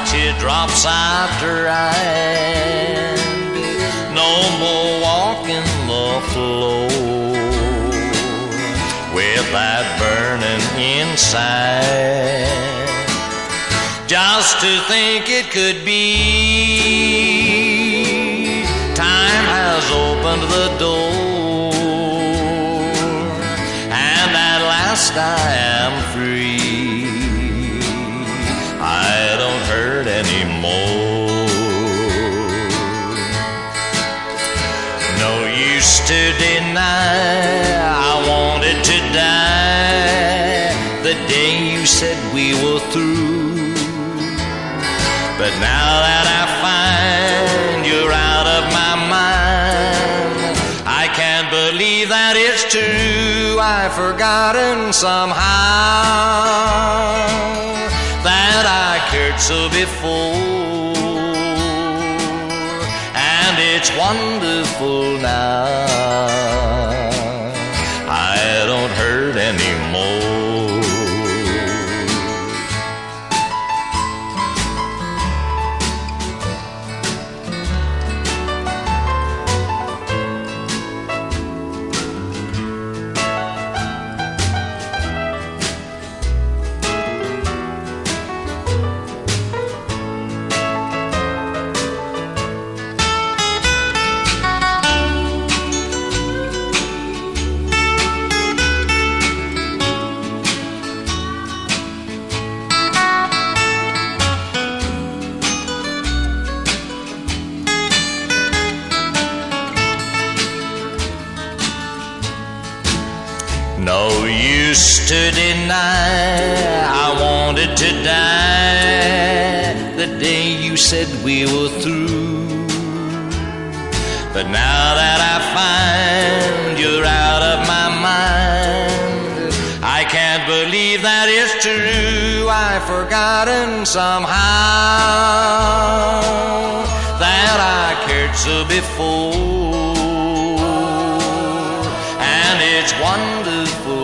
teardrops I've dried. No more walking the floor with that burning inside. Just to think it could be, time has opened the door, and at last I am free. I don't hurt anymore. No use to deny I wanted to die the day you said we were through. But now that I find you're out of my mind, I can't believe that it's true. I've forgotten somehow that I cared so before, and it's wonderful now. I don't hurt anymore. No use to deny I wanted to die the day you said we were through. But now that I find you're out of my mind, I can't believe that it's true. I've forgotten somehow that I cared so before, and it's wonderful